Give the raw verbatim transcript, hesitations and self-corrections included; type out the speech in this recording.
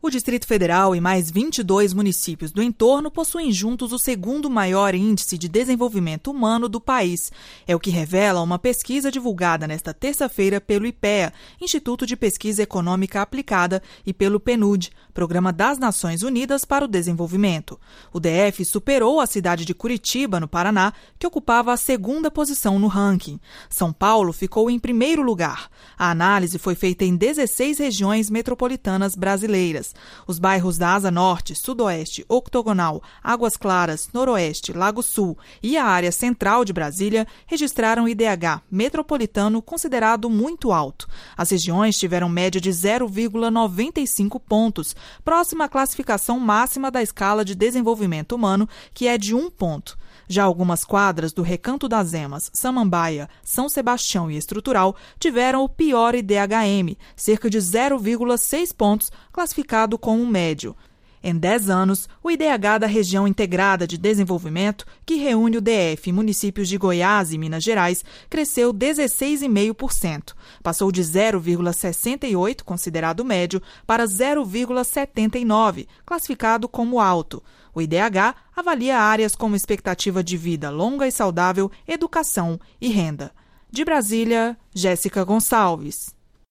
O Distrito Federal e mais vinte e dois municípios do entorno possuem juntos o segundo maior índice de desenvolvimento humano do país. É o que revela uma pesquisa divulgada nesta terça-feira pelo IPEA, Instituto de Pesquisa Econômica Aplicada, e pelo PNUD, Programa das Nações Unidas para o Desenvolvimento. O D F superou a cidade de Curitiba, no Paraná, que ocupava a segunda posição no ranking. São Paulo ficou em primeiro lugar. A análise foi feita em dezesseis regiões metropolitanas brasileiras. Os bairros da Asa Norte, Sudoeste, Octogonal, Águas Claras, Noroeste, Lago Sul e a área central de Brasília registraram I D H metropolitano considerado muito alto. As regiões tiveram média de zero vírgula noventa e cinco pontos, próxima à classificação máxima da escala de desenvolvimento humano, que é de um ponto. Já algumas quadras do Recanto das Emas, Samambaia, São Sebastião e Estrutural tiveram o pior I D H M, cerca de zero vírgula seis pontos, classificado como médio. Em dez anos, o I D H da Região Integrada de Desenvolvimento, que reúne o D F e municípios de Goiás e Minas Gerais, cresceu dezesseis vírgula cinco por cento. Passou de zero vírgula sessenta e oito, considerado médio, para zero vírgula setenta e nove, classificado como alto. O I D H avalia áreas como expectativa de vida longa e saudável, educação e renda. De Brasília, Jéssica Gonçalves.